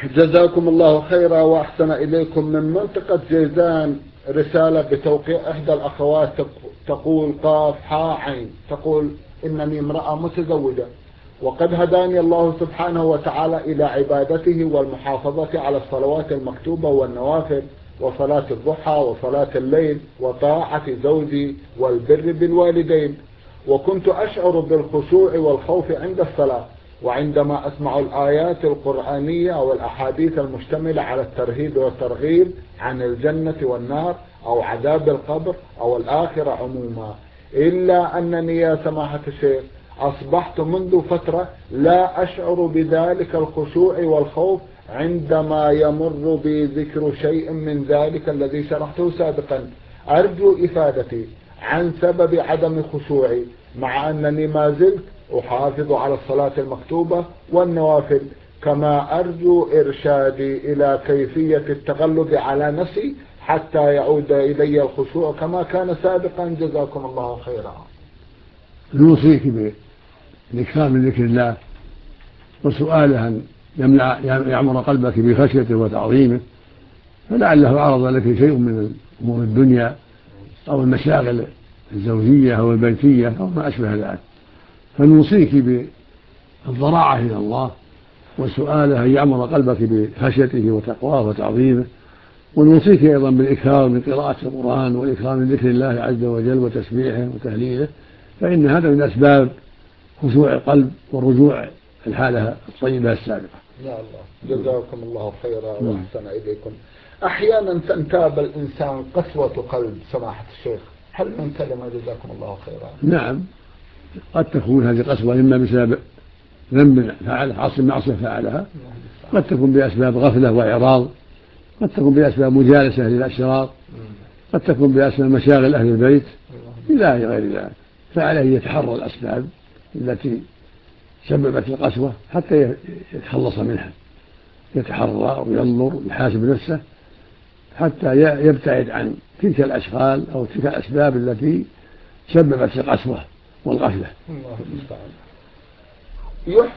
جزاكم الله خيرا وأحسن إليكم. من منطقة جيزان رسالة بتوقيع إحدى الأخوات تقول قاف حاء عين، تقول إنني امرأة متزوجة وقد هداني الله سبحانه وتعالى إلى عبادته والمحافظة على الصلوات المكتوبة والنوافل وصلاة الضحى وصلاة الليل وطاعة زوجي والبر بالوالدين، وكنت أشعر بالخشوع والخوف عند الصلاة وعندما أسمع الآيات القرآنية أو الأحاديث المشتملة على الترهيب والترغيب عن الجنة والنار أو عذاب القبر أو الآخرة عموما، إلا أنني يا سماحة الشيخ أصبحت منذ فترة لا أشعر بذلك الخشوع والخوف عندما يمر بي ذكر شيء من ذلك الذي شرحته سابقا. أرجو إفادتي عن سبب عدم خشوعي مع أنني ما زلت أحافظ على الصلاة المكتوبة والنوافل، كما أرجو إرشادي إلى كيفية التغلب على نفسي حتى يعود إلي الخشوع كما كان سابقا. جزاكم الله خيرا. نوصيك بالإكثار من ذكر الله وسؤاله أن يعمر قلبك بخشيته وتعظيمه، فلعله عرض لك شيء من أمور الدنيا أو المشاغل الزوجية أو البيتية أو ما أشبه ذلك، فنوصيك بالضراعة إلى الله وسؤاله أن يعمر قلبك بخشيته وتقواه وتعظيمه، ونوصيك أيضا بالإكثار من قراءة القرآن والإكثار من ذكر الله عز وجل وتسبيحه وتهليله، فإن هذا من أسباب خشوع القلب والرجوع الحالة الطيبة السابقة. يا الله جزاكم الله خيرا وأحسن إليكم. أحيانا تنتاب الإنسان قسوة قلب سماحة الشيخ، هل من كلمة جزاكم الله خيرا؟ نعم، قد تكون هذه القسوة إما بسبب ذنب فعله، عصر معصية فعلها، قد تكون بأسباب غفلة وإعراض، قد تكون بأسباب مجالسة للأشرار، قد تكون بأسباب مشاغل أهل البيت إلى غير ذلك، فعليه يتحرى الأسباب التي سببت القسوة حتى يتخلص منها، يتحرى وينظر ويحاسب نفسه حتى يبتعد عن تلك الأشغال أو تلك الأسباب التي سببت القسوة والغفلة. الله المستعان.